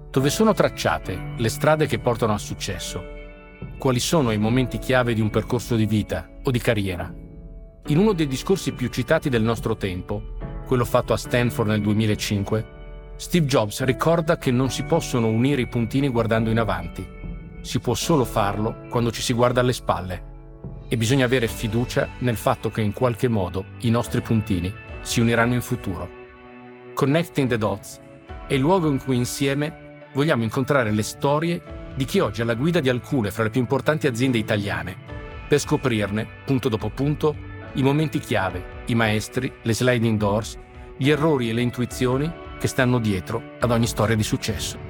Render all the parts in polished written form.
Dove sono tracciate le strade che portano al successo? Quali sono i momenti chiave di un percorso di vita o di carriera? In uno dei discorsi più citati del nostro tempo, quello fatto a Stanford nel 2005, Steve Jobs ricorda che non si possono unire i puntini guardando in avanti. Si può solo farlo quando ci si guarda alle spalle. E bisogna avere fiducia nel fatto che in qualche modo i nostri puntini si uniranno in futuro. Connecting the Dots è il luogo in cui insieme vogliamo incontrare le storie di chi oggi è alla guida di alcune fra le più importanti aziende italiane, per scoprirne, punto dopo punto, i momenti chiave, i maestri, le sliding doors, gli errori e le intuizioni che stanno dietro ad ogni storia di successo.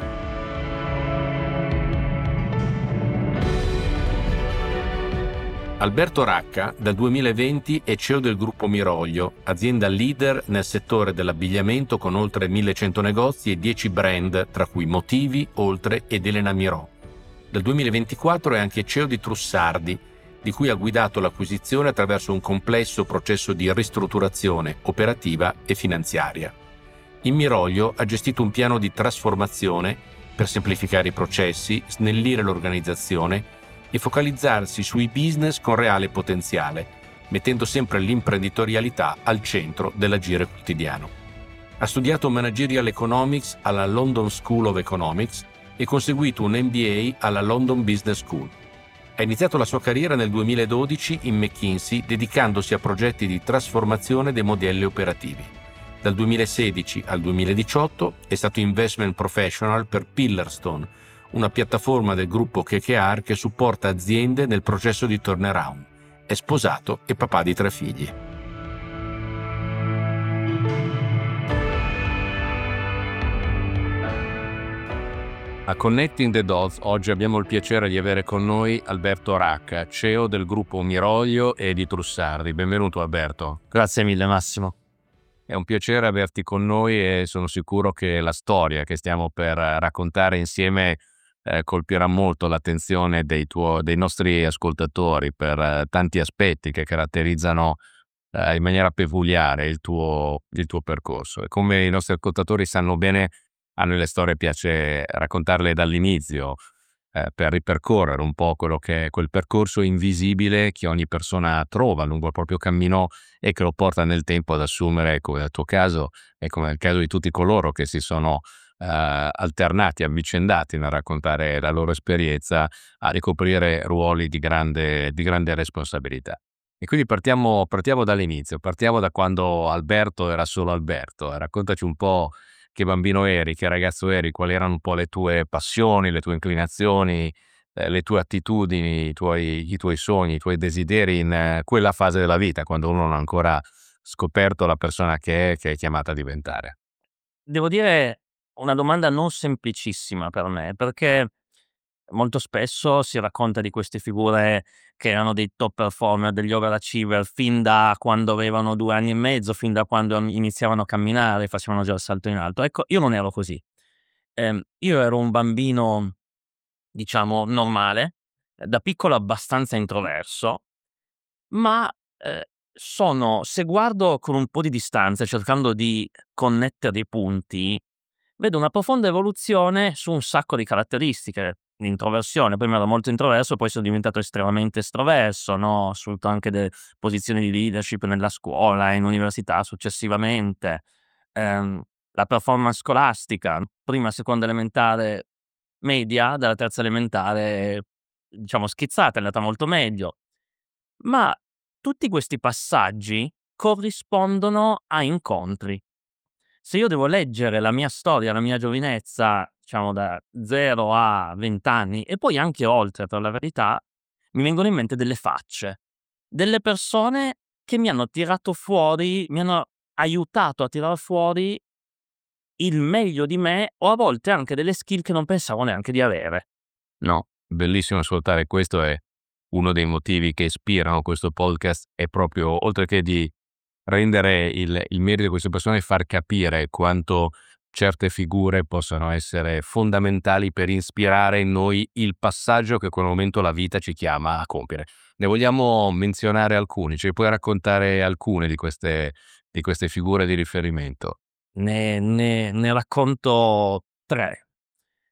Alberto Racca dal 2020 è CEO del gruppo Miroglio, azienda leader nel settore dell'abbigliamento con oltre 1100 negozi e 10 brand, tra cui Motivi, Oltre ed Elena Mirò. Dal 2024 è anche CEO di Trussardi, di cui ha guidato l'acquisizione attraverso un complesso processo di ristrutturazione operativa e finanziaria. In Miroglio ha gestito un piano di trasformazione per semplificare i processi, snellire l'organizzazione e focalizzarsi sui business con reale potenziale, mettendo sempre l'imprenditorialità al centro dell'agire quotidiano. Ha studiato Managerial Economics alla London School of Economics e conseguito un MBA alla London Business School. Ha iniziato la sua carriera nel 2012 in McKinsey, dedicandosi a progetti di trasformazione dei modelli operativi. Dal 2016 al 2018 è stato investment professional per Pillarstone, una piattaforma del gruppo KKR che supporta aziende nel processo di turnaround. È sposato e papà di 3 figli. A Connecting the Dots oggi abbiamo il piacere di avere con noi Alberto Racca, CEO del gruppo Miroglio e di Trussardi. Benvenuto Alberto. Grazie mille Massimo. È un piacere averti con noi e sono sicuro che la storia che stiamo per raccontare insieme colpirà molto l'attenzione dei nostri ascoltatori per tanti aspetti che caratterizzano in maniera peculiare il tuo percorso. E come i nostri ascoltatori sanno bene, a noi le storie piace raccontarle dall'inizio per ripercorrere un po' quello che è quel percorso invisibile che ogni persona trova lungo il proprio cammino e che lo porta nel tempo ad assumere, come nel tuo caso e come nel caso di tutti coloro che si sono alternati, avvicendati nel raccontare la loro esperienza, a ricoprire ruoli di grande responsabilità. E quindi partiamo dall'inizio, partiamo da quando Alberto era solo Alberto. Raccontaci un po' che bambino eri, che ragazzo eri, quali erano un po' le tue passioni, le tue inclinazioni, le tue attitudini, i tuoi sogni, i tuoi desideri in quella fase della vita, quando uno non ha ancora scoperto la persona che è chiamata a diventare. Devo dire una domanda non semplicissima per me, perché molto spesso si racconta di queste figure che erano dei top performer, degli overachiever fin da quando avevano 2 anni e mezzo, fin da quando iniziavano a camminare, facevano già il salto in alto. Ecco, io non ero così. Io ero un bambino, diciamo, normale, da piccolo abbastanza introverso, ma, se guardo con un po' di distanza, cercando di connettere i punti, vedo una profonda evoluzione su un sacco di caratteristiche. L'introversione, prima ero molto introverso, poi sono diventato estremamente estroverso, no, ho assunto anche posizioni di leadership nella scuola, in università successivamente. La performance scolastica, prima, seconda elementare, media, dalla terza elementare, diciamo schizzata, è andata molto meglio. Ma tutti questi passaggi corrispondono a incontri. Se io devo leggere la mia storia, la mia giovinezza, diciamo da 0 a 20 anni e poi anche oltre, per la verità, mi vengono in mente delle facce, delle persone che mi hanno tirato fuori, mi hanno aiutato a tirar fuori il meglio di me, o a volte anche delle skill che non pensavo neanche di avere. No, bellissimo ascoltare questo. È uno dei motivi che ispirano questo podcast, è proprio, oltre che di rendere il merito di queste persone, far capire quanto certe figure possano essere fondamentali per ispirare in noi il passaggio che in quel momento la vita ci chiama a compiere. Ne vogliamo menzionare alcuni? Ci puoi raccontare alcune di queste figure di riferimento? Ne racconto 3.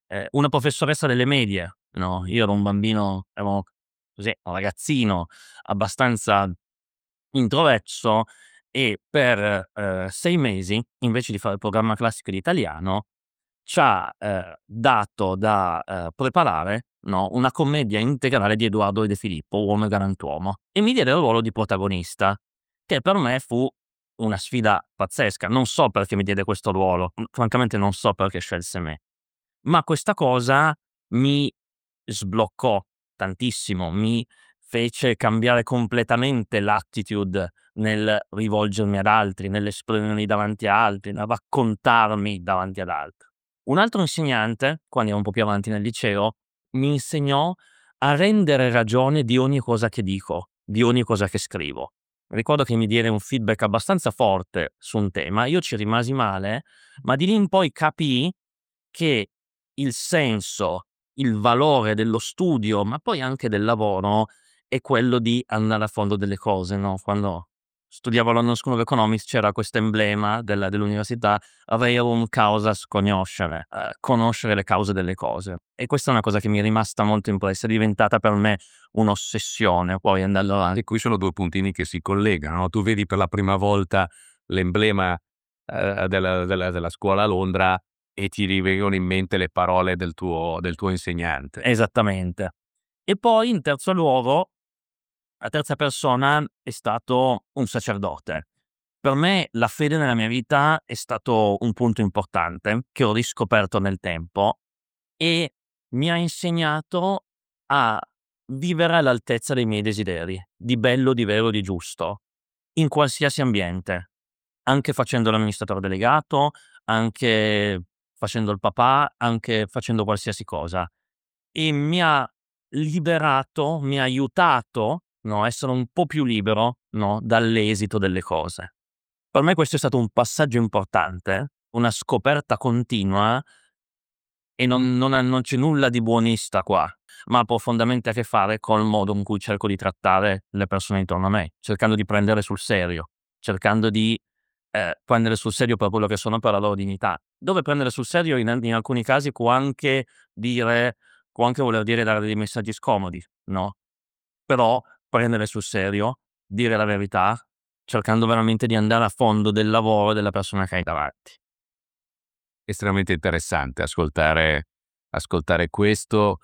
una professoressa delle medie, no, io ero un bambino, ero così, un ragazzino abbastanza introverso e per, 6 mesi, invece di fare il programma classico di italiano, c'ha, dato da, preparare, no, una commedia integrale di Edoardo De Filippo, Uomo e Galantuomo, e mi diede il ruolo di protagonista, che per me fu una sfida pazzesca. Non so perché mi diede questo ruolo, francamente non so perché scelse me, ma questa cosa mi sbloccò tantissimo, mi fece cambiare completamente l'attitude nel rivolgermi ad altri, nell'esprimermi davanti a altri, nel raccontarmi davanti ad altri. Un altro insegnante, quando ero un po' più avanti nel liceo, mi insegnò a rendere ragione di ogni cosa che dico, di ogni cosa che scrivo. Ricordo che mi diede un feedback abbastanza forte su un tema, io ci rimasi male, ma di lì in poi capii che il senso, il valore dello studio, ma poi anche del lavoro, è quello di andare a fondo delle cose, no, quando studiavo all'London School of Economics c'era questo emblema dell'università: "Rerum causas cognoscere", conoscere le cause delle cose. E questa è una cosa che mi è rimasta molto impressa, è diventata per me un'ossessione poi andando avanti. E qui sono 2 puntini che si collegano, no, tu vedi per la prima volta l'emblema, della scuola a Londra e ti rivengono in mente le parole del tuo insegnante. Esattamente. E poi in terzo luogo, la terza persona è stato un sacerdote. Per me la fede nella mia vita è stato un punto importante, che ho riscoperto nel tempo e mi ha insegnato a vivere all'altezza dei miei desideri, di bello, di vero, di giusto, in qualsiasi ambiente, anche facendo l'amministratore delegato, anche facendo il papà, anche facendo qualsiasi cosa. E mi ha liberato, mi ha aiutato, no, a essere un po' più libero, no, dall'esito delle cose. Per me questo è stato un passaggio importante, una scoperta continua e non c'è nulla di buonista qua, ma ha profondamente a che fare col modo in cui cerco di trattare le persone intorno a me, cercando di prendere sul serio, cercando di, prendere sul serio per quello che sono, per la loro dignità. Dove prendere sul serio in alcuni casi può anche voler dire dare dei messaggi scomodi, no, però prendere sul serio, dire la verità, cercando veramente di andare a fondo del lavoro della persona che hai davanti. Estremamente interessante ascoltare questo,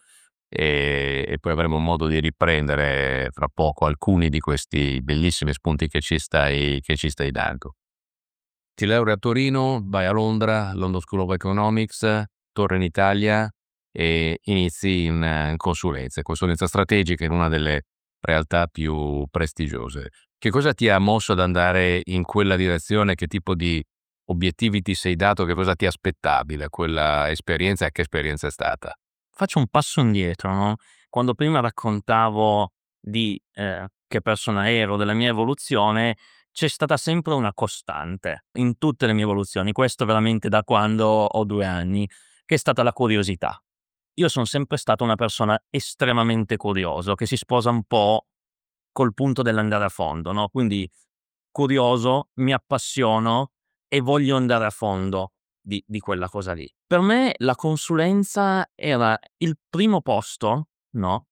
e poi avremo modo di riprendere fra poco alcuni di questi bellissimi spunti che ci stai dando. Ti laurei a Torino, vai a Londra, London School of Economics, torni in Italia e inizi in consulenza strategica in una delle realtà più prestigiose. Che cosa ti ha mosso ad andare in quella direzione? Che tipo di obiettivi ti sei dato? Che cosa ti aspettavi da quella esperienza e che esperienza è stata? Faccio un passo indietro, no, quando prima raccontavo di, che persona ero, della mia evoluzione, c'è stata sempre una costante in tutte le mie evoluzioni, questo veramente da quando ho 2 anni, che è stata la curiosità. Io son sempre stato una persona estremamente curioso, che si sposa un po' col punto dell'andare a fondo, no, quindi curioso, mi appassiono e voglio andare a fondo di quella cosa lì. Per me la consulenza era il primo posto, no,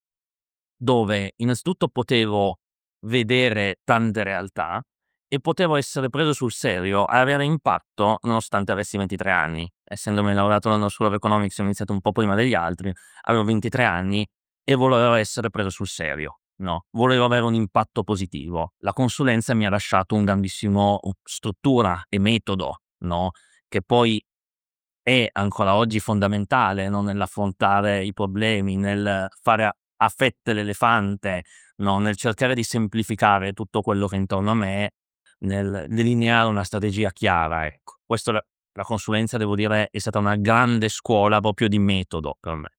dove innanzitutto potevo vedere tante realtà e potevo essere preso sul serio e avere impatto nonostante avessi 23 anni. Essendomi laureato all'anno School of Economics, ho iniziato un po' prima degli altri, avevo 23 anni e volevo essere preso sul serio, no, volevo avere un impatto positivo. La consulenza mi ha lasciato un grandissimo struttura e metodo, no, che poi è ancora oggi fondamentale, no, nell'affrontare i problemi, nel fare a fette l'elefante, no, nel cercare di semplificare tutto quello che è intorno a me, nel delineare una strategia chiara, ecco. Questo la consulenza devo dire è stata una grande scuola proprio di metodo per me.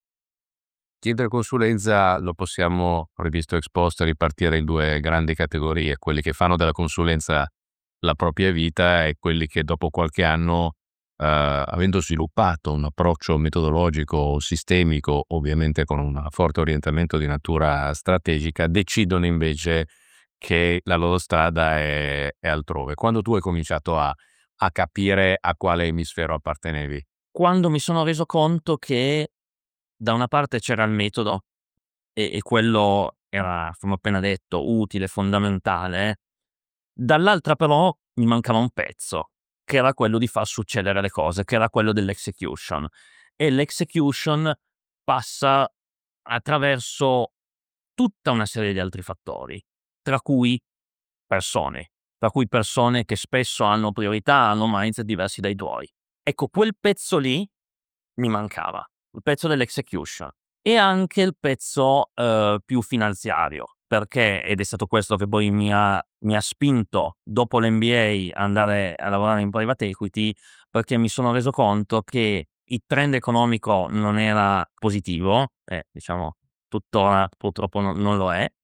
Chiedere consulenza lo possiamo, rivisto ex post, ripartire in 2 grandi categorie: quelli che fanno della consulenza la propria vita e quelli che dopo qualche anno, avendo sviluppato un approccio metodologico sistemico, ovviamente con un forte orientamento di natura strategica, decidono invece che la loro strada è altrove. Quando tu hai cominciato a capire a quale emisfero appartenevi? quando mi sono reso conto che da una parte c'era il metodo e quello era, come ho appena detto, utile, fondamentale, dall'altra però mi mancava un pezzo, che era quello di far succedere le cose, che era quello dell'execution. E l'execution passa attraverso tutta una serie di altri fattori, tra cui persone che spesso hanno priorità, hanno mindset diversi dai tuoi. Ecco, quel pezzo lì mi mancava, il pezzo dell'execution e anche il pezzo, più finanziario, perché ed è stato questo che poi mi ha spinto dopo l'MBA a andare a lavorare in private equity, perché mi sono reso conto che il trend economico non era positivo, diciamo tuttora purtroppo non lo è,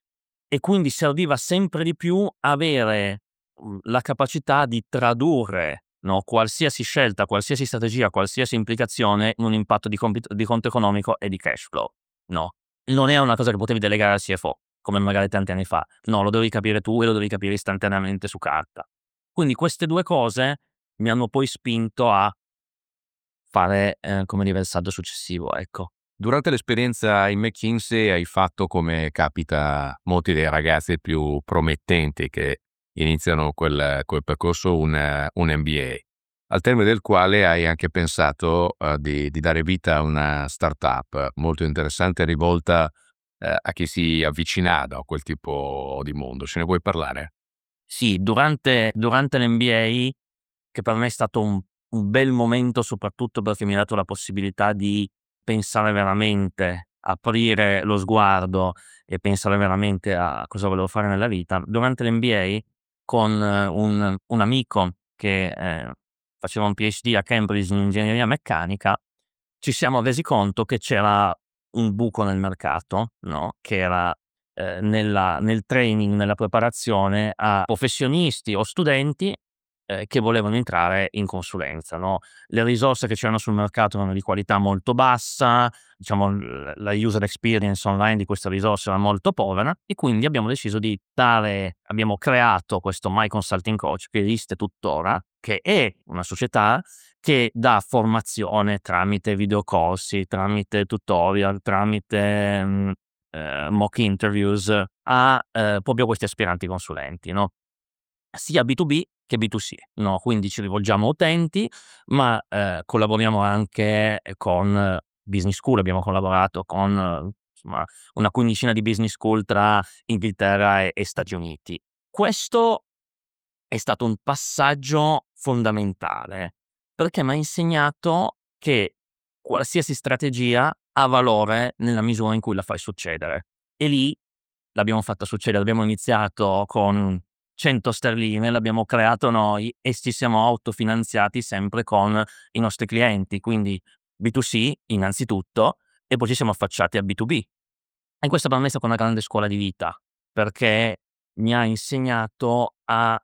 e quindi serviva sempre di più avere, la capacità di tradurre, no, qualsiasi scelta, qualsiasi strategia, qualsiasi implicazione in un impatto di conto economico e di cash flow, no. Non è una cosa che potevi delegare al CFO, come magari tanti anni fa. No, lo dovevi capire tu e lo dovevi capire istantaneamente su carta. Quindi queste 2 cose mi hanno poi spinto a fare, come dire, il salto successivo, ecco. Durante l'esperienza in McKinsey hai fatto, come capita molti dei ragazzi più promettenti che iniziano quel percorso, un MBA, al termine del quale hai anche pensato di dare vita a una startup molto interessante rivolta a chi si avvicinava a quel tipo di mondo. Ce ne vuoi parlare? Sì, durante l'MBA, che per me è stato un bel momento, soprattutto perché mi ha dato la possibilità di pensare veramente, aprire lo sguardo e pensare veramente a cosa volevo fare nella vita. Durante l'MBA con un amico che, faceva un PhD a Cambridge in ingegneria meccanica, ci siamo resi conto che c'era un buco nel mercato, no, che era, nel training, nella preparazione a professionisti o studenti, che volevano entrare in consulenza, no. Le risorse che c'erano sul mercato erano di qualità molto bassa, diciamo la user experience online di queste risorse era molto povera e quindi abbiamo deciso di abbiamo creato questo My Consulting Coach, che esiste tuttora, che è una società che dà formazione tramite videocorsi, tramite tutorial, tramite, mock interviews a, proprio questi aspiranti consulenti, no, sia B2B che B2C, no, quindi ci rivolgiamo a utenti, ma, collaboriamo anche con business school. Abbiamo collaborato con, insomma, una quindicina di business school tra Inghilterra e Stati Uniti. Questo è stato un passaggio fondamentale, perché m'ha insegnato che qualsiasi strategia ha valore nella misura in cui la fai succedere. E lì l'abbiamo fatta succedere. Abbiamo iniziato con 100 sterline, l'abbiamo creato noi e ci siamo autofinanziati sempre con i nostri clienti, quindi B2C innanzitutto, e poi ci siamo affacciati a B2B. E questa per me è stata una grande scuola di vita, perché mi ha insegnato a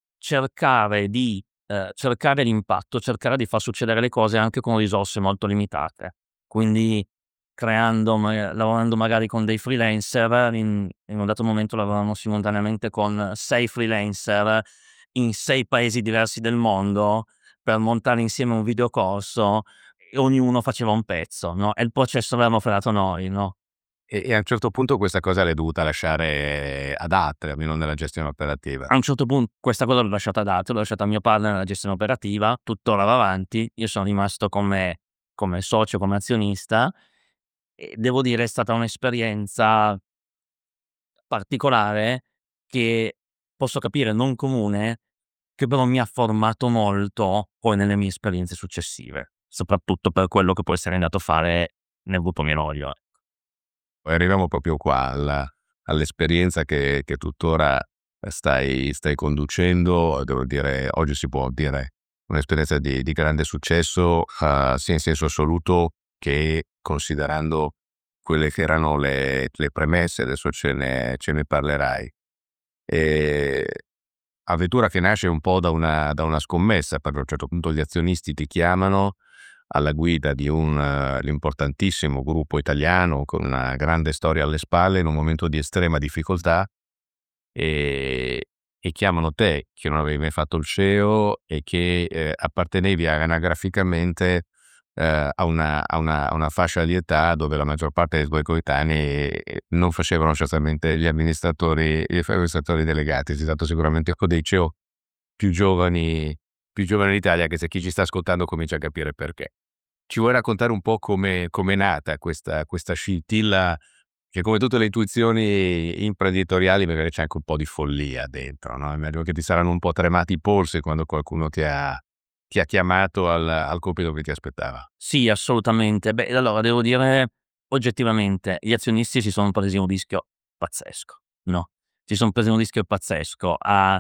cercare l'impatto, cercare di far succedere le cose anche con risorse molto limitate. Quindi lavorando magari con dei freelancer, in un dato momento lavoravamo simultaneamente con 6 freelancer in 6 paesi diversi del mondo per montare insieme un videocorso e ognuno faceva un pezzo, no, e il processo l'avevamo creato noi, no? E a un certo punto questa cosa l'hai dovuta lasciare ad altri, almeno nella gestione operativa. A un certo questa cosa l'ho lasciata ad altri, l'ho lasciata a mio partner nella gestione operativa, tuttora va avanti, io sono rimasto come socio, come azionista e devo dire è stata un'esperienza particolare che posso capire non comune, che però mi ha formato molto poi nelle mie esperienze successive, soprattutto per quello che poi sarei andato a fare nel gruppo Miroglio. Poi arriviamo proprio qua all'esperienza che tuttora stai conducendo. Devo dire, oggi si può dire un'esperienza di grande successo, sia in senso assoluto che considerando quelle che erano le premesse, adesso ce ne parlerai. Ehm, Avventura che nasce un po' da una scommessa, perché a un certo punto gli azionisti ti chiamano alla guida di l'importantissimo gruppo italiano con una grande storia alle spalle in un momento di estrema difficoltà, e e chiamano te, che non avevi mai fatto il CEO e che appartenevi anagraficamente a una fascia di età dove la maggior parte dei tuoi coetanei non facevano certamente gli amministratori delegati. Sei stato sicuramente uno dei CEO più giovani d'Italia, che se chi ci sta ascoltando comincia a capire perché. Ci vuoi raccontare un po' come è nata questa scintilla, che come tutte le intuizioni imprenditoriali magari c'è anche un po' di follia dentro, no, immagino che ti saranno un po' tremati i polsi quando qualcuno ti ha chiamato al compito che ti aspettava. Sì, assolutamente. Beh, allora devo dire oggettivamente, gli azionisti si sono presi un rischio pazzesco, no, si son presi un rischio pazzesco a,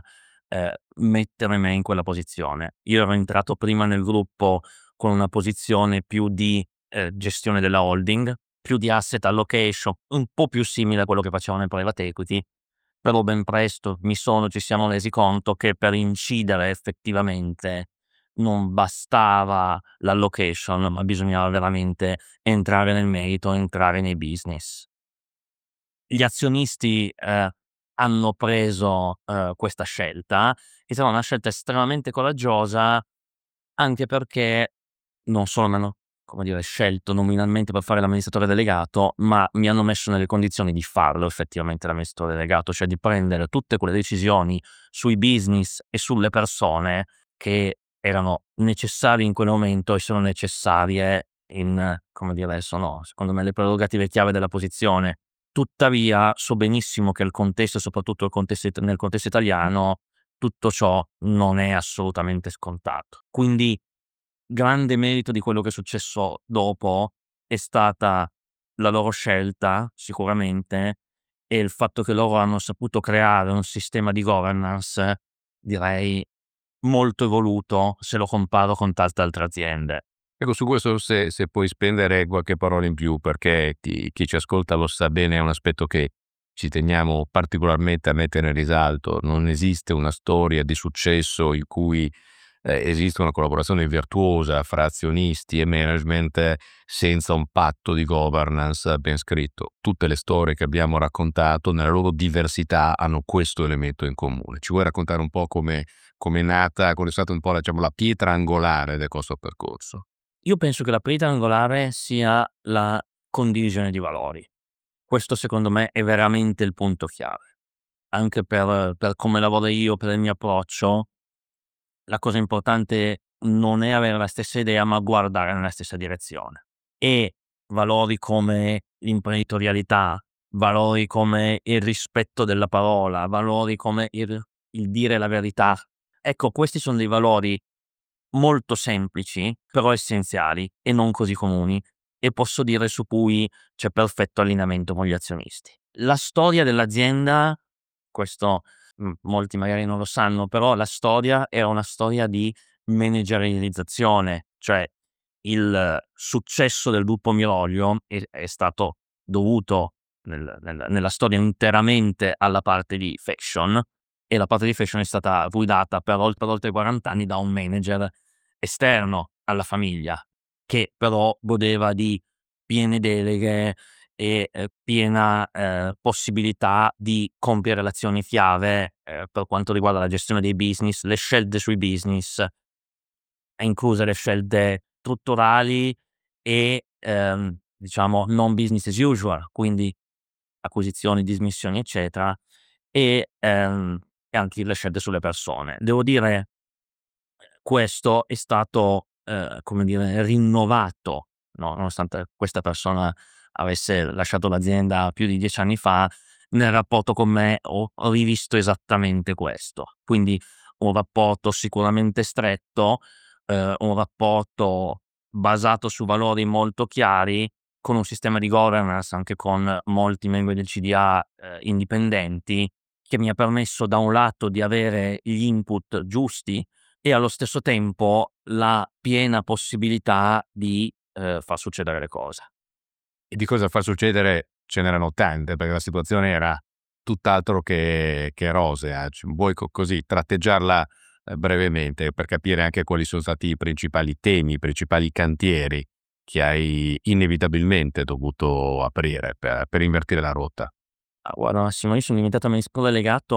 mettere me in quella posizione. Io ero entrato prima nel gruppo con una posizione più di, gestione della holding, più di asset allocation, un po' più simile a quello che facevano nel private equity, però ben presto ci siamo resi conto che per incidere effettivamente non bastava l'allocation, ma bisognava veramente entrare nel merito, entrare nei business. Gli azionisti, hanno preso, questa scelta. È stata una scelta estremamente coraggiosa, anche perché non solo m'hanno, come dire, scelto nominalmente per fare l'amministratore delegato, ma mi hanno messo nelle condizioni di farlo effettivamente l'amministratore delegato, cioè di prendere tutte quelle decisioni sui business e sulle persone che erano necessarie in quel momento e sono necessarie in, come dire, sono secondo me le prerogative chiave della posizione. Tuttavia so benissimo che il contesto, soprattutto nel contesto italiano, tutto ciò non è assolutamente scontato. Quindi grande merito di quello che è successo dopo è stata la loro scelta sicuramente, e il fatto che loro hanno saputo creare un sistema di governance, direi molto evoluto se lo comparo con tante altre aziende. Ecco, su questo se puoi spendere qualche parola in più, perché chi ci ascolta lo sa bene, è un aspetto che ci teniamo particolarmente a mettere in risalto. Non esiste una storia di successo in cui esiste una collaborazione virtuosa fra azionisti e management senza un patto di governance ben scritto. Tutte le storie che abbiamo raccontato, nella loro diversità, hanno questo elemento in comune. Ci vuoi raccontare un po' come è nata, qual è stata un po' diciamo, la pietra angolare del vostro percorso? Io penso che la pietra angolare sia la condivisione di valori. Questo secondo me è veramente il punto chiave. Anche per come lavoro io, per il mio approccio, la cosa importante non è avere la stessa idea, ma guardare nella stessa direzione. E valori come l'imprenditorialità, valori come il rispetto della parola, valori come il dire la verità. Ecco, questi son dei valori molto semplici, però essenziali e non così comuni, e posso dire su cui c'è perfetto allineamento con gli azionisti. La storia dell'azienda, questo, molti magari non lo sanno, però la storia era una storia di managerializzazione, cioè il successo del gruppo Miroglio è stato dovuto nella storia interamente alla parte di fashion, e la parte di fashion è stata guidata per oltre 40 anni da un manager esterno alla famiglia, che però godeva di piene deleghe e, piena, possibilità di compiere le azioni chiave, per quanto riguarda la gestione dei business, le scelte sui business, incluse le scelte strutturali e, diciamo non business as usual, quindi acquisizioni, dismissioni, eccetera, e anche le scelte sulle persone. Devo dire, questo è stato, come dire, rinnovato, no, nonostante questa persona avesse lasciato l'azienda più di 10 anni fa, nel rapporto con me ho rivisto esattamente questo. Quindi un rapporto sicuramente stretto, un rapporto basato su valori molto chiari, con un sistema di governance, anche con molti membri del CDA, indipendenti, che mi ha permesso da un lato di avere gli input giusti e allo stesso tempo la piena possibilità di, far succedere le cose. E di cosa far succedere ce n'erano tante, perché la situazione era tutt'altro che rosea. Vuoi così tratteggiarla brevemente per capire anche quali sono stati i principali temi, i principali cantieri che hai inevitabilmente dovuto aprire per invertire la rotta? Ah, guarda Massimo, io sono diventato amministratore delegato a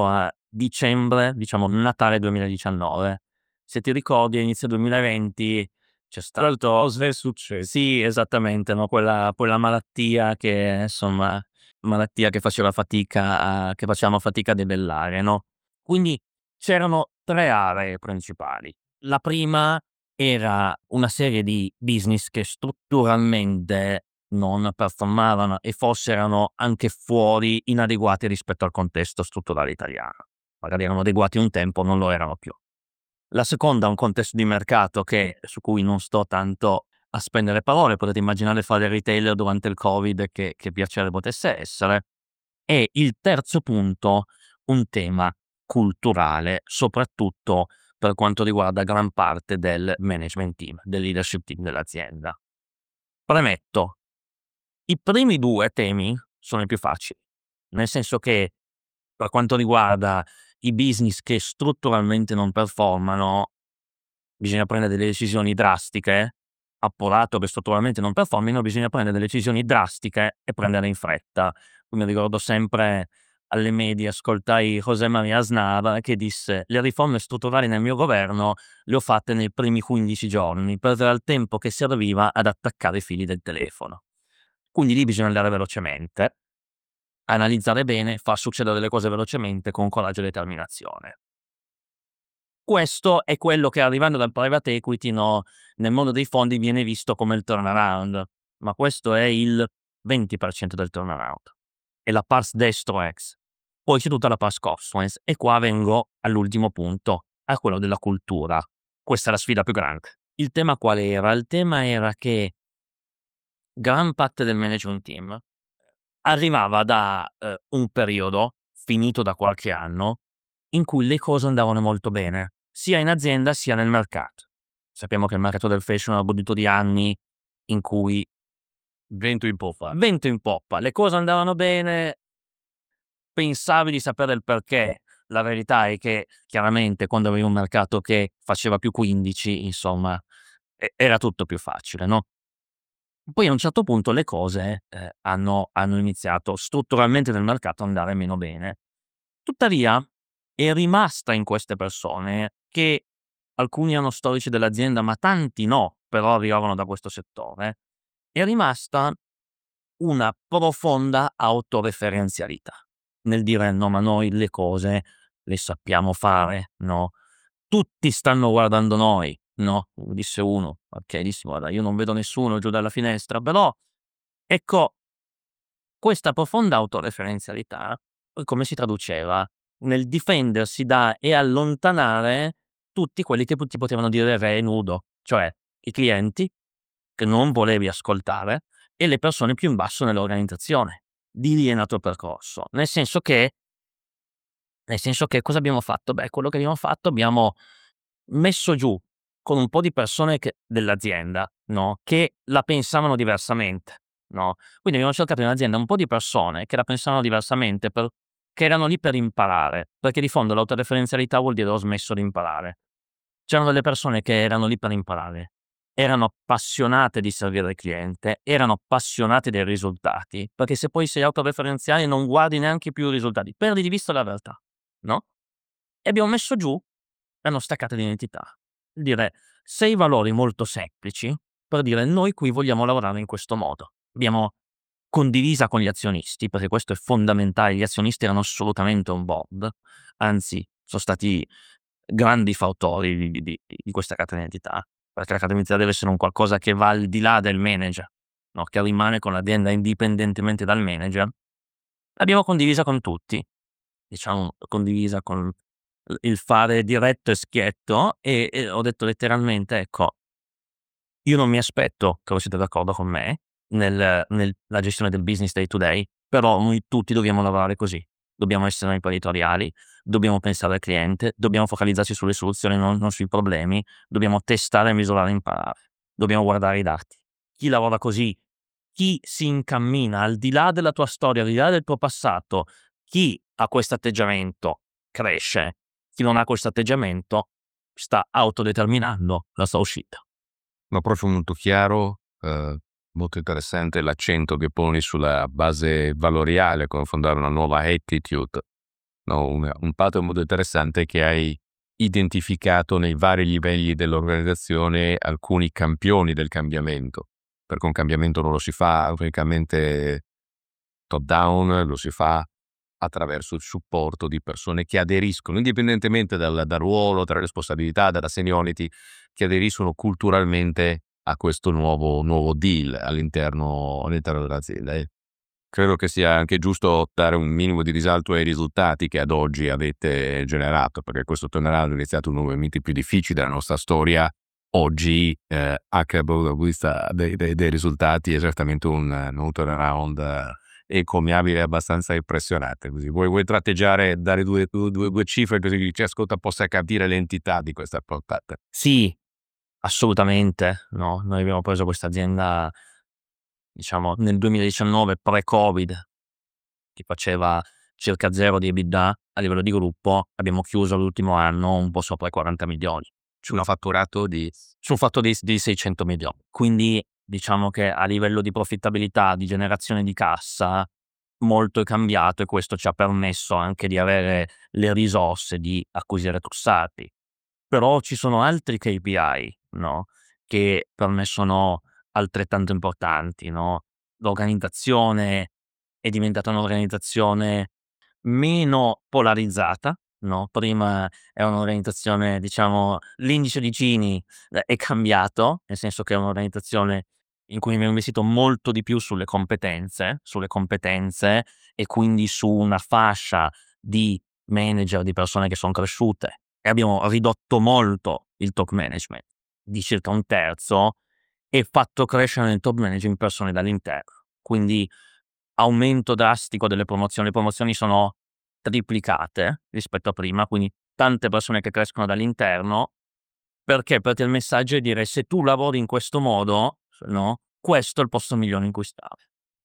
dicembre, diciamo Natale 2019. Se ti ricordi, a inizio 2020 c'è stato Qualcosa è successo. sì, esattamente, no, quella malattia che insomma malattia che facevamo fatica a debellare, no, quindi c'erano 3 aree principali. La prima era una serie di business che strutturalmente non performavano e forse erano anche fuori, inadeguati rispetto al contesto strutturale italiano. Magari erano adeguati un tempo, non lo erano più. La seconda, un contesto di mercato su cui non sto tanto a spendere parole, potete immaginare fare retailer durante il Covid, che piacere potesse essere. E il terzo punto, un tema culturale, soprattutto per quanto riguarda gran parte del management team, del leadership team dell'azienda. Premetto, i primi 2 temi sono i più facili, nel senso che per quanto riguarda i business che strutturalmente non performano, bisogna prendere delle decisioni drastiche, appurato che strutturalmente non performino, bisogna prendere delle decisioni drastiche e prenderle in fretta. Mi ricordo sempre alle medie ascoltai José María Aznar che disse: "Le riforme strutturali nel mio governo le ho fatte nei primi 15 giorni, perché era il tempo che serviva ad attaccare i fili del telefono". Quindi lì bisogna andare velocemente, analizzare bene, far succedere le cose velocemente con coraggio e determinazione. Questo è quello che, arrivando dal private equity, no, nel mondo dei fondi viene visto come il turnaround, ma questo è il 20% del turnaround. È la pars destro ex. Poi c'è tutta la pars consequence e qua vengo all'ultimo punto, a quello della cultura. Questa è la sfida più grande. Il tema qual era? Il tema era che gran parte del management team arrivava da un periodo, finito da qualche anno, in cui le cose andavano molto bene, sia in azienda sia nel mercato. Sappiamo che il mercato del fashion ha avuto di anni in cui Vento in poppa. le cose andavano bene, pensavi di sapere il perché. La verità è che chiaramente quando avevi un mercato che faceva più 15, insomma, era tutto più facile, no? Poi a un certo punto le cose hanno iniziato strutturalmente nel mercato ad andare meno bene. Tuttavia è rimasta in queste persone, che alcuni erano storici dell'azienda, ma tanti no, però arrivavano da questo settore, è rimasta una profonda autoreferenzialità nel dire: "No, ma noi le cose le sappiamo fare, no? Tutti stanno guardando noi", no? Disse uno. Okay, dissi: "Guarda, io non vedo nessuno giù dalla finestra", però ecco, questa profonda autoreferenzialità poi come si traduceva? Nel difendersi da e allontanare tutti quelli che ti potevano dire re nudo, cioè i clienti che non volevi ascoltare e le persone più in basso nell'organizzazione. Di lì è nato il percorso. Nel senso che cosa abbiamo fatto? Beh, quello che abbiamo fatto, abbiamo messo giù con un po' di persone dell'azienda, no, che la pensavano diversamente, no. Quindi abbiamo cercato in azienda un po' di persone che la pensavano diversamente, che erano lì per imparare, perché di fondo l'autoreferenzialità vuol dire: "Ho smesso di imparare". C'erano delle persone che erano lì per imparare, erano appassionate di servire il cliente, erano appassionate dei risultati, perché se poi sei autoreferenziale non guardi neanche più i risultati, perdi di vista la realtà, no? E abbiamo messo giù la nostra carta d'identità. Dire 6 valori molto semplici per dire: "Noi qui vogliamo lavorare in questo modo". Abbiamo condivisa con gli azionisti, perché questo è fondamentale, gli azionisti erano assolutamente on board, anzi sono stati grandi fautori di questa carta d'identità, perché la carta d'identità deve essere un qualcosa che va al di là del manager, no, che rimane con l'azienda indipendentemente dal manager. L'abbiamo condivisa con tutti, diciamo condivisa con il fare diretto e schietto, e ho detto letteralmente: "Ecco, io non mi aspetto che voi siete d'accordo con me nella gestione del business day to day, però noi tutti dobbiamo lavorare così. Dobbiamo essere imprenditoriali, dobbiamo pensare al cliente, dobbiamo focalizzarci sulle soluzioni, non sui problemi, dobbiamo testare, misurare, imparare. Dobbiamo guardare i dati. Chi lavora così, chi si incammina al di là della tua storia, al di là del tuo passato, chi ha questo atteggiamento cresce, chi non ha questo atteggiamento sta autodeterminando la sua uscita". Un approccio molto chiaro, molto interessante l'accento che poni sulla base valoriale, come fondare una nuova attitude no, un pattern molto interessante che hai identificato nei vari livelli dell'organizzazione alcuni campioni del cambiamento, perché un cambiamento non lo si fa unicamente top down, lo si fa attraverso il supporto di persone che aderiscono, indipendentemente dal ruolo, dalla responsabilità, dalla seniority, che aderiscono culturalmente a questo nuovo deal all'interno dell'azienda. E credo che sia anche giusto dare un minimo di risalto ai risultati che ad oggi avete generato, perché questo turnaround è iniziato uno dei momenti più difficili della nostra storia. Oggi, anche dal punto di vista dei risultati, è certamente un turnaround encomiabile e abbastanza impressionante. Così vuoi tratteggiare, dare due cifre così chi ci ascolta possa capire l'entità di questa portata? Sì, assolutamente, no, noi abbiamo preso questa azienda, diciamo, nel 2019 pre-Covid, che faceva circa 0 di EBITDA a livello di gruppo, abbiamo chiuso l'ultimo anno un po' sopra i 40 milioni. Su un fatturato di Su un fatto di 600 milioni. Quindi diciamo che a livello di profittabilità, di generazione di cassa, molto è cambiato, e questo ci ha permesso anche di avere le risorse di acquisire Trussardi. Però ci sono altri KPI, no, che per me sono altrettanto importanti, no. L'organizzazione è diventata un'organizzazione meno polarizzata, no, prima era un'organizzazione, diciamo, l'indice di Gini, è cambiato, nel senso che è un'organizzazione in cui abbiamo investito molto di più sulle competenze, e quindi su una fascia di manager, di persone che son cresciute, e abbiamo ridotto molto il top management di circa un terzo, e fatto crescere nel top management persone dall'interno. Quindi aumento drastico delle promozioni. Le promozioni sono triplicate rispetto a prima, quindi tante persone che crescono dall'interno. Perché? Perché il messaggio è dire: se tu lavori in questo modo, no, questo è il posto migliore in cui stare.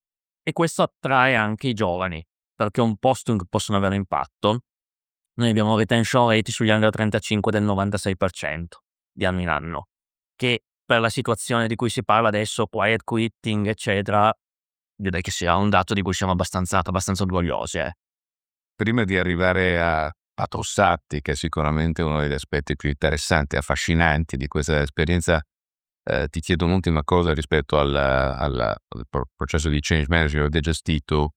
E questo attrae anche i giovani, perché è un posto in cui possono avere impatto. Noi abbiamo un retention rate sugli under 35 del 96% di anno in anno, che per la situazione di cui si parla adesso, quiet quitting, eccetera, direi che sia un dato di cui siamo abbastanza orgogliosi, eh. prima di arrivare a Trussardi, che è sicuramente uno degli aspetti più interessanti e affascinanti di questa esperienza, ti chiedo un'ultima cosa rispetto al processo di change management che avete gestito,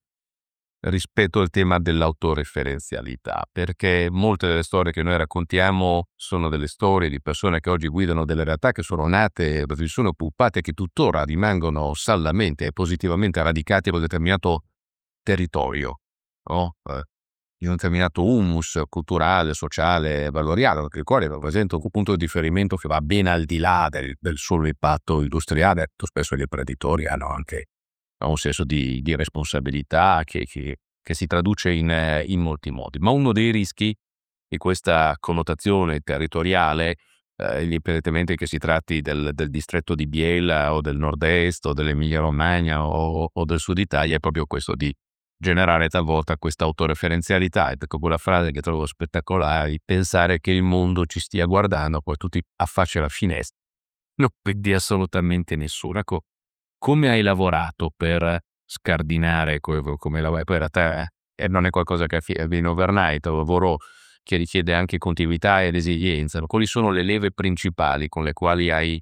rispetto al tema dell'autoreferenzialità, perché molte delle storie che noi raccontiamo sono delle storie di persone che oggi guidano delle realtà che sono nate, si sono occupate, che tuttora rimangono saldamente e positivamente radicate in un determinato territorio, no? In un determinato humus culturale, sociale, valoriale, il quale rappresenta un punto di riferimento che va ben al di là del solo impatto industriale. Molto spesso gli imprenditori hanno anche un senso di responsabilità che si traduce in molti modi. Ma uno dei rischi di questa connotazione territoriale, indipendentemente che si tratti del distretto di Biella o del nord-est o dell'Emilia Romagna o del sud Italia, è proprio questo di generare talvolta questa autoreferenzialità. Ed ecco quella frase che trovo spettacolare, di pensare che il mondo ci stia guardando, poi tutti affacci alla finestra, non vedi assolutamente nessuno. Ecco, come hai lavorato per scardinare come lavori? Poi in realtà non è qualcosa che avviene overnight, è un lavoro che richiede anche continuità e resilienza. Quali sono le leve principali con le quali hai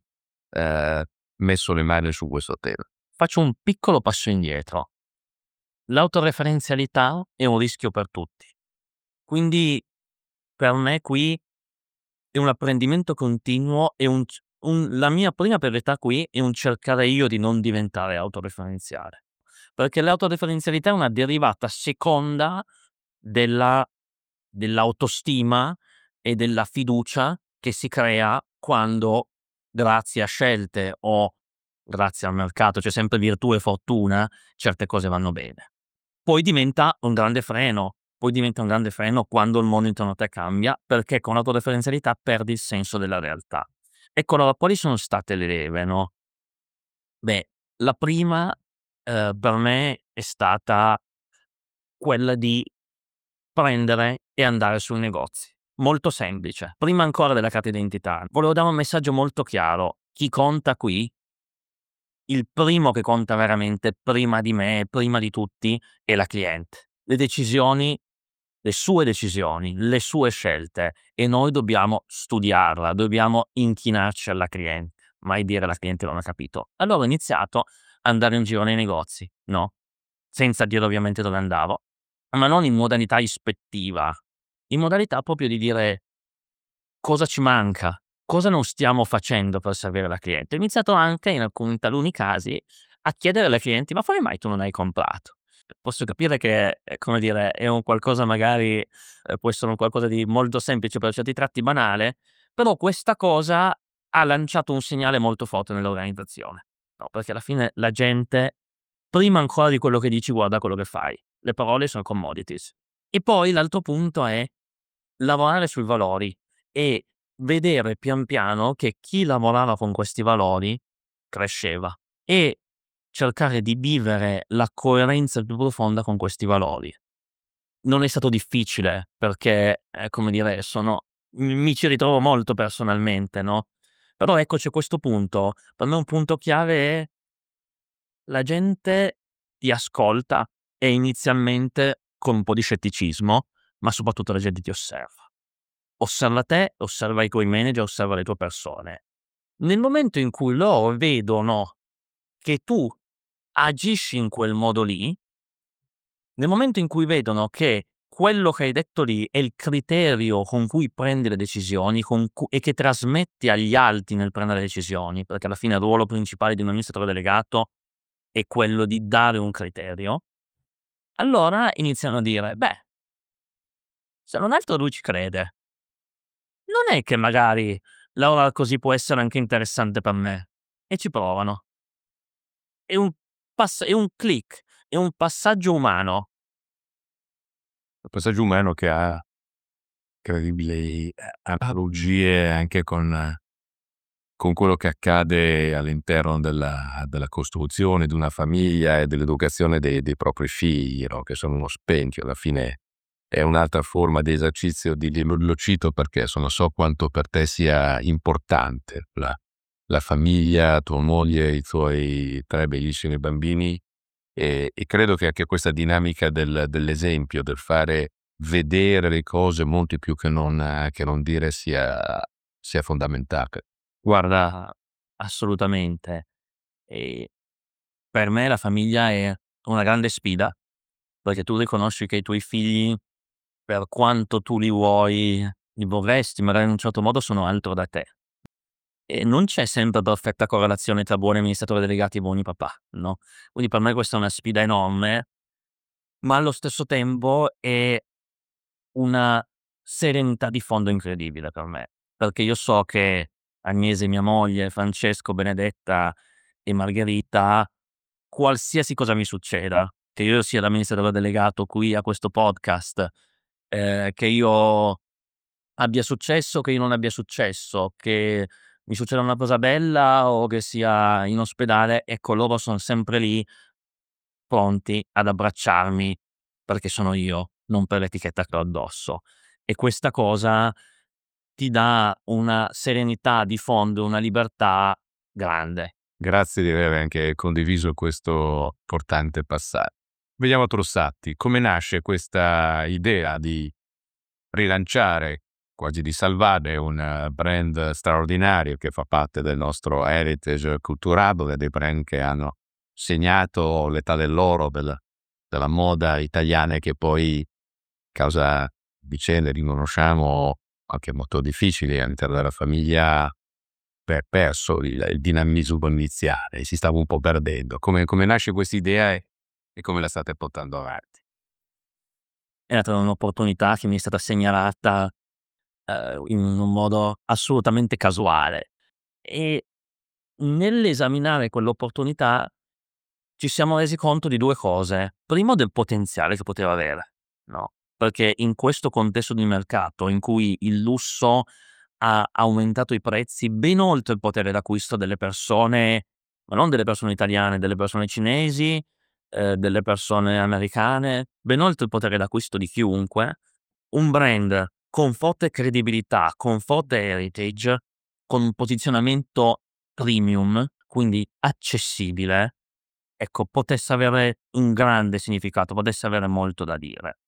messo le mani su questo tema? Faccio un piccolo passo indietro. L'autoreferenzialità è un rischio per tutti. Quindi per me qui è un apprendimento continuo, e la mia prima priorità qui è un cercare io di non diventare autoreferenziale, perché l'autoreferenzialità è una derivata seconda della dell'autostima e della fiducia che si crea quando, grazie a scelte o grazie al mercato, c'è sempre virtù e fortuna, certe cose vanno bene. Poi diventa un grande freno quando il mondo intorno a te cambia, perché con l'autoreferenzialità perdi il senso della realtà. Ecco, allora quali sono state le leve, no? Beh, la prima, per me è stata quella di prendere e andare sui negozi. Molto semplice. Prima ancora della carta d'identità, volevo dare un messaggio molto chiaro: chi conta qui, il primo che conta veramente, prima di me, prima di tutti, è la cliente. Le decisioni le sue decisioni, le sue scelte, e noi dobbiamo studiarla, dobbiamo inchinarci alla cliente, mai dire alla cliente non ha capito. Allora ho iniziato ad andare in giro nei negozi, no? Senza dire ovviamente dove andavo, ma non in modalità ispettiva, in modalità proprio di dire cosa ci manca, cosa non stiamo facendo per servire la cliente. Ho iniziato anche in taluni casi a chiedere alle clienti: "Ma come mai tu non hai comprato?" Posso capire che, come dire, è un qualcosa magari può essere un qualcosa di molto semplice, per certi tratti banale, però questa cosa ha lanciato un segnale molto forte nell'organizzazione, no, perché alla fine la gente, prima ancora di quello che dici, guarda quello che fai. Le parole sono commodities. E poi l'altro punto è lavorare sui valori e vedere pian piano che chi lavorava con questi valori cresceva, e cercare di vivere la coerenza più profonda con questi valori. Non è stato difficile perché, come dire, mi ci ritrovo molto personalmente, no, però ecco c'è questo punto. Per me un punto chiave è: la gente ti ascolta, e inizialmente con un po' di scetticismo, ma soprattutto la gente ti osserva. Osserva te, osserva i tuoi manager, osserva le tue persone. Nel momento in cui loro vedono che tu agisci in quel modo lì, nel momento in cui vedono che quello che hai detto lì è il criterio con cui prendi le decisioni, e che trasmetti agli altri nel prendere le decisioni, perché alla fine il ruolo principale di un amministratore delegato è quello di dare un criterio, allora iniziano a dire: "Beh, se non altro lui ci crede. Non è che magari lavorare così può essere anche interessante per me", e ci provano. È un click, è un passaggio umano. Un passaggio umano che ha incredibili analogie anche con quello che accade all'interno della costruzione di una famiglia e dell'educazione dei propri figli, no, che sono uno specchio. Alla fine è un'altra forma di esercizio lo cito perché so quanto per te sia importante la famiglia, tua moglie, i tuoi 3 bellissimi bambini, e credo che anche questa dinamica dell'esempio, del fare vedere le cose molto più che non dire sia fondamentale. Guarda, assolutamente. E per me la famiglia è una grande sfida, perché tu riconosci che i tuoi figli, per quanto tu li vorresti magari in un certo modo, sono altro da te. E non c'è sempre perfetta correlazione tra buoni amministratori delegati e buoni papà, no, quindi per me questa è una sfida enorme, ma allo stesso tempo è una serenità di fondo incredibile per me, perché io so che Agnese, mia moglie, Francesco, Benedetta e Margherita, qualsiasi cosa mi succeda, che io sia l'amministratore delegato qui a questo podcast, che io abbia successo, che io non abbia successo, che mi succeda una cosa bella o che sia in ospedale, ecco loro son sempre lì, pronti ad abbracciarmi perché sono io, non per l'etichetta che ho addosso. E questa cosa ti dà una serenità di fondo, una libertà grande. Grazie di aver anche condiviso questo importante passaggio. Vediamo a Trossatti, come nasce questa idea di rilanciare, quasi di salvare un brand straordinario che fa parte del nostro heritage culturale, dei brand che hanno segnato l'età dell'oro della moda italiana e che poi, causa vicende riconosciamo anche molto difficili all'interno della famiglia, perso il dinamismo iniziale, si stava un po' perdendo. Come nasce quest'idea e come la state portando avanti? È stata un'opportunità che mi è stata segnalata, in un modo assolutamente casuale, e nell'esaminare quell'opportunità ci siamo resi conto di 2 cose. Primo, del potenziale che poteva avere, no, perché in questo contesto di mercato in cui il lusso ha aumentato i prezzi ben oltre il potere d'acquisto delle persone, ma non delle persone italiane, delle persone cinesi, delle persone americane, ben oltre il potere d'acquisto di chiunque, un brand con forte credibilità, con forte heritage, con un posizionamento premium, quindi accessibile, ecco, potesse avere un grande significato, potesse avere molto da dire.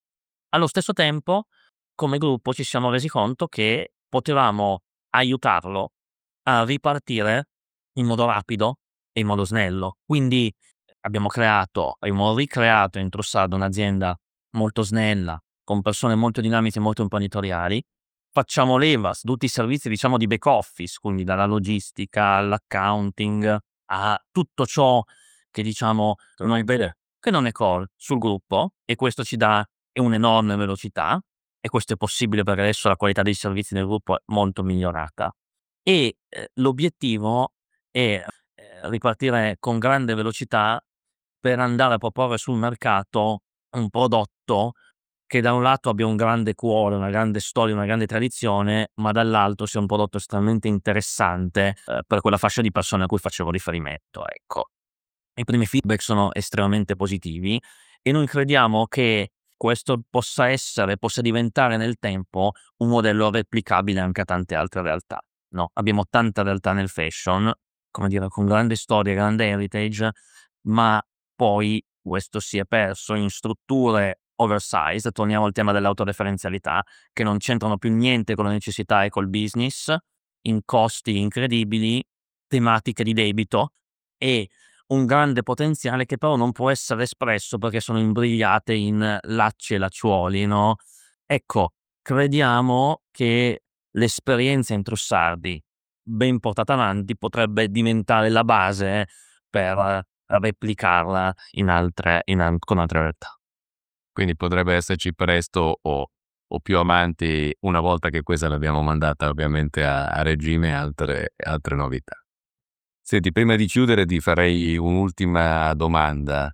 Allo stesso tempo, come gruppo ci siamo resi conto che potevamo aiutarlo a ripartire in modo rapido e in modo snello. Quindi abbiamo ricreato in Trussardo un'azienda molto snella, con persone molto dinamiche e molto imprenditoriali. Facciamo leva su tutti i servizi, diciamo, di back office, quindi dalla logistica all'accounting a tutto ciò che, diciamo, che non è core sul gruppo, e questo ci dà un'enorme velocità, e questo è possibile perché adesso la qualità dei servizi del gruppo è molto migliorata. E, l'obiettivo è, ripartire con grande velocità per andare a proporre sul mercato un prodotto che da un lato abbia un grande cuore, una grande storia, una grande tradizione, ma dall'altro sia un prodotto estremamente interessante, per quella fascia di persone a cui facevo riferimento, ecco. I primi feedback sono estremamente positivi e noi crediamo che questo possa diventare nel tempo un modello replicabile anche a tante altre realtà, no, abbiamo tanta realtà nel fashion, come dire, con grande storia, grande heritage, ma poi questo si è perso in strutture oversize, torniamo al tema dell'autoreferenzialità, che non c'entrano più niente con la necessità e col business, in costi incredibili, tematiche di debito e un grande potenziale che però non può essere espresso perché sono imbrigliate in lacci e lacciuoli, no, ecco, crediamo che l'esperienza in Trussardi, ben portata avanti, potrebbe diventare la base per replicarla con altre realtà. Quindi potrebbe esserci presto o più avanti, una volta che questa l'abbiamo mandata ovviamente a regime, altre novità. Senti, prima di chiudere ti farei un'ultima domanda.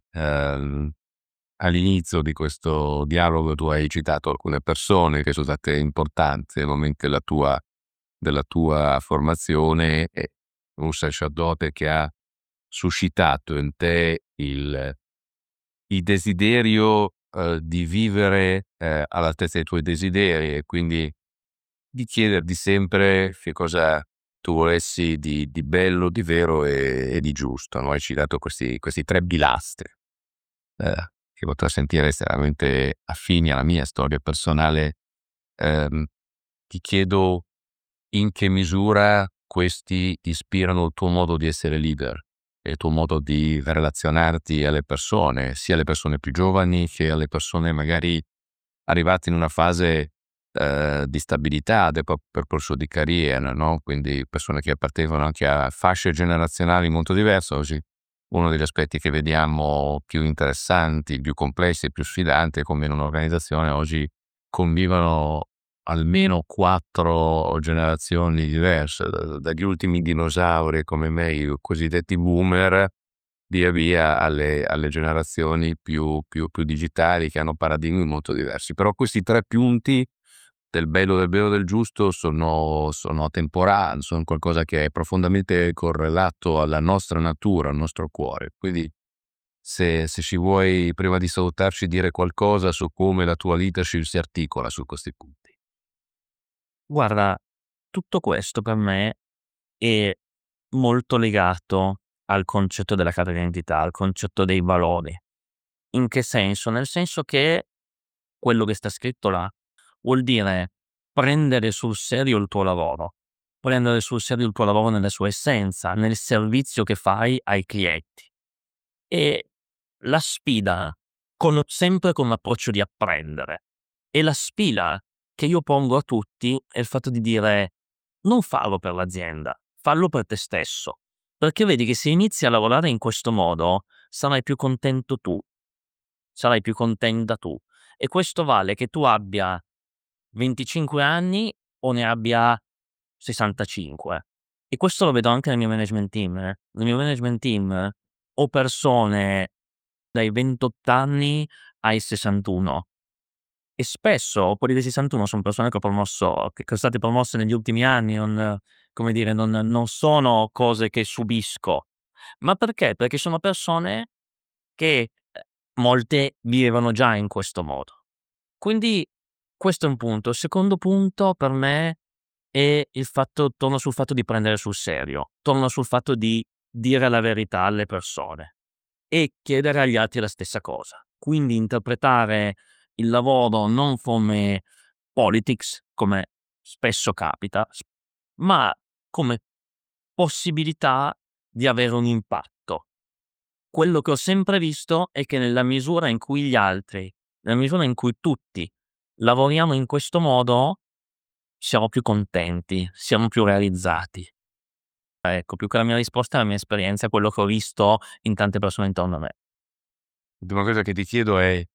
All'inizio di questo dialogo tu hai citato alcune persone che sono state importanti nel momento della tua formazione, e un sacerdote che ha suscitato in te il desiderio di vivere all'altezza dei tuoi desideri, e quindi di chiederti sempre che cosa tu volessi di bello, di vero e di giusto, no? Hai citato questi tre pilastri che potrò sentire estremamente affini alla mia storia personale. Ehm, Ti chiedo in che misura questi ispirano il tuo modo di essere leader e il tuo modo di relazionarti alle persone, sia alle persone più giovani che alle persone magari arrivate in una fase di stabilità del percorso di carriera, no? Quindi persone che appartengono anche a fasce generazionali molto diverse. Oggi uno degli aspetti che vediamo più interessanti, più complessi e più sfidanti è come in un'organizzazione oggi convivono almeno 4 generazioni diverse, dagli ultimi dinosauri come me, i cosiddetti boomer, via via alle generazioni più digitali, che hanno paradigmi molto diversi. Però questi 3 punti del bello, del vero, del giusto sono temporali, sono qualcosa che è profondamente correlato alla nostra natura, al nostro cuore. Quindi se ci vuoi, prima di salutarci, dire qualcosa su come la tua leadership si articola su questi punti. Guarda, tutto questo per me è molto legato al concetto della carta d'identità, al concetto dei valori. In che senso? Nel senso che quello che sta scritto là vuol dire prendere sul serio il tuo lavoro, prendere sul serio il tuo lavoro nella sua essenza, nel servizio che fai ai clienti. E la sfida sempre con l'approccio di apprendere. E la sfida che io pongo a tutti è il fatto di dire: non farlo per l'azienda, fallo per te stesso. Perché vedi che se inizi a lavorare in questo modo sarai più contento tu, sarai più contenta tu. E questo vale che tu abbia 25 anni o ne abbia 65. E questo lo vedo anche nel mio management team. Nel mio management team ho persone dai 28 anni ai 61 e spesso quelli dei 61 son persone che son state promosse negli ultimi anni, non, come dire, non sono cose che subisco. Ma perché? Perché sono persone che, molte vivevano già in questo modo. Quindi questo è un punto. Il secondo punto per me è torno sul fatto di prendere sul serio, torno sul fatto di dire la verità alle persone e chiedere agli altri la stessa cosa. Quindi interpretare il lavoro non come politics, come spesso capita, ma come possibilità di avere un impatto. Quello che ho sempre visto è che nella misura in cui gli altri, nella misura in cui tutti lavoriamo in questo modo, siamo più contenti, siamo più realizzati. Ecco, più che la mia risposta è la mia esperienza, quello che ho visto in tante persone intorno a me. L'ultima cosa che ti chiedo è: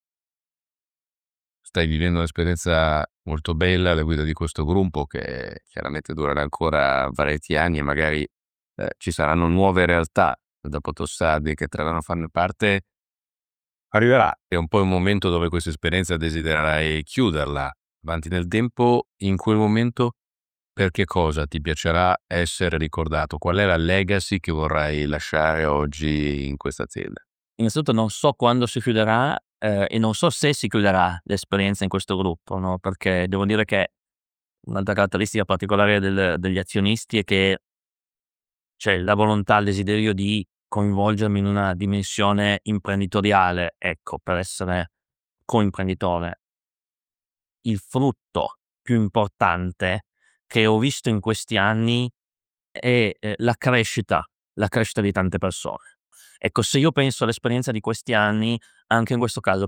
stai vivendo un'esperienza molto bella alla guida di questo gruppo che chiaramente durerà ancora parecchi anni e magari ci saranno nuove realtà dopo Tossardi che entreranno a farne parte. Arriverà, è un po' un momento dove questa esperienza desidererai chiuderla avanti nel tempo. In quel momento, per che cosa ti piacerà essere ricordato? Qual è la legacy che vorrai lasciare oggi in questa azienda? Innanzitutto non so quando si chiuderà, e non so se si chiuderà l'esperienza in questo gruppo, no, perché devo dire che un'altra caratteristica particolare degli azionisti è che c'è la volontà, il desiderio di coinvolgermi in una dimensione imprenditoriale, ecco, per essere coimprenditore. Il frutto più importante che ho visto in questi anni è, la crescita di tante persone. Ecco, se io penso all'esperienza di questi anni, anche in questo caso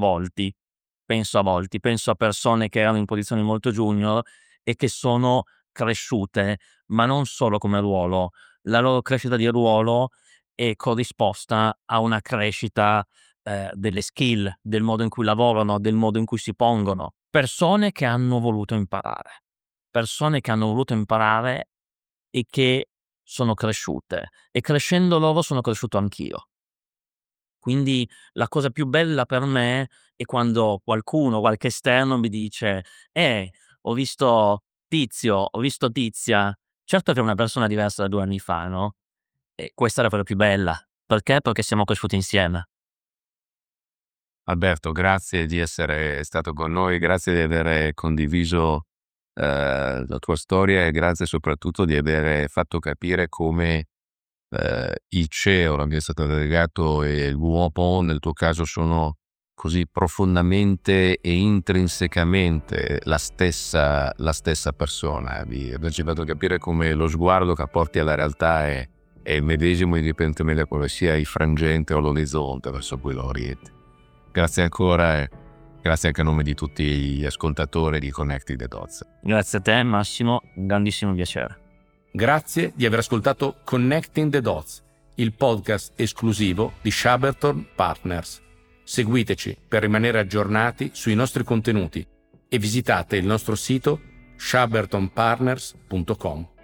penso a persone che erano in posizioni molto junior e che sono cresciute, ma non solo come ruolo. La loro crescita di ruolo è corrisposta a una crescita, delle skill, del modo in cui lavorano, del modo in cui si pongono. Persone che hanno voluto imparare. Persone che hanno voluto imparare e che sono cresciute. E crescendo loro sono cresciuto anch'io. Quindi la cosa più bella per me è quando qualcuno, qualche esterno mi dice: ho visto Tizio, ho visto Tizia". Certo che è una persona diversa da 2 anni fa, no, e questa è la cosa più bella. Perché? Perché siamo cresciuti insieme. Alberto, grazie di essere stato con noi, grazie di aver condiviso la tua storia e grazie soprattutto di aver fatto capire come il CEO, l'amministratore delegato e l'uomo nel tuo caso sono così profondamente e intrinsecamente la stessa persona. Vi averci fatto capire come lo sguardo che apporti alla realtà è il medesimo indipendentemente da quale sia il frangente o l'orizzonte verso cui lo orienti. Grazie ancora e grazie anche a nome di tutti gli ascoltatori di Connecting the Dots. Grazie a te Massimo, un grandissimo piacere. Grazie di aver ascoltato Connecting the Dots, il podcast esclusivo di Shaberton Partners. Seguiteci per rimanere aggiornati sui nostri contenuti e visitate il nostro sito shabertonpartners.com.